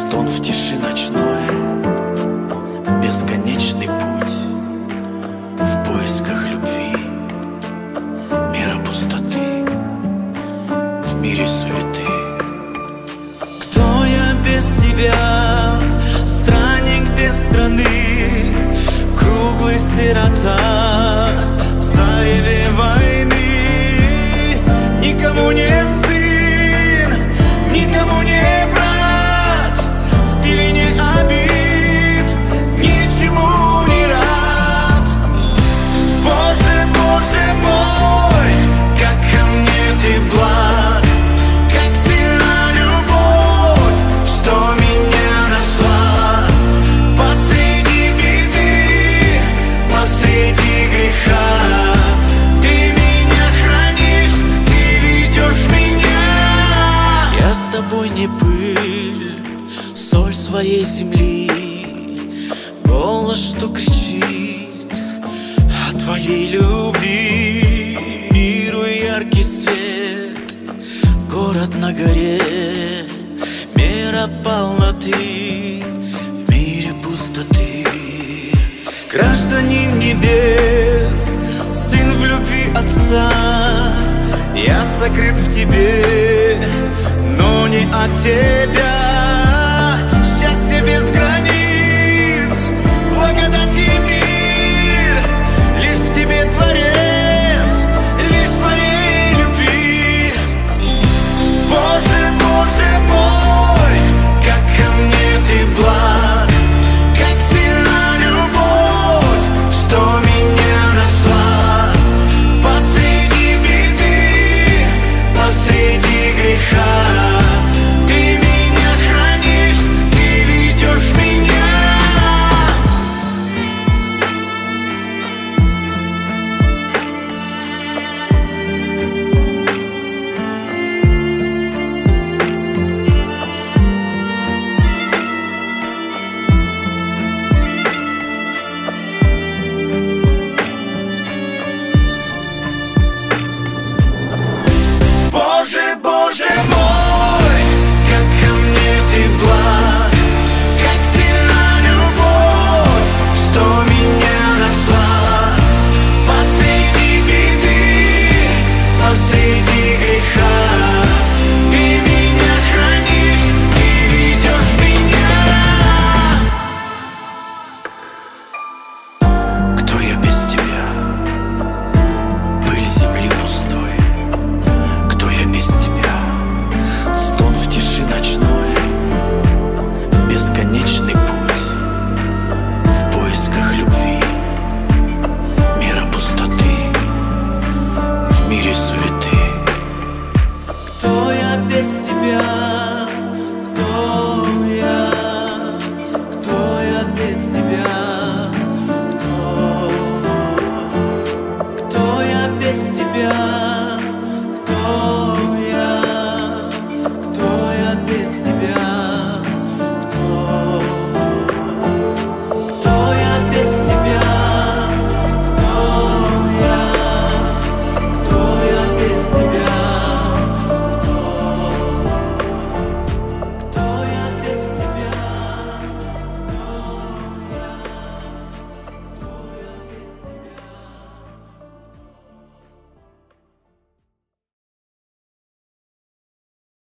стон в тиши ночной, бесконечный путь в поисках любви, мира пустоты, в мире суеты. Кто я без тебя, странник без страны, круглый сирота в зареве войны. Никому не сын, никому не брат, в пелене обид, ничему не рад. Боже, Боже мой, как ко мне ты благ, как сильна любовь, что меня нашла. Посреди беды, посреди греха, ты меня хранишь, ты ведешь меня. Я с тобой не пыль, соль своей земли, голос, что кричит о твоей любви. Миру яркий свет, город на горе, мера полноты, в мире пустоты. Гражданин небес, сын в любви отца, я сокрыт в тебе, но не от тебя.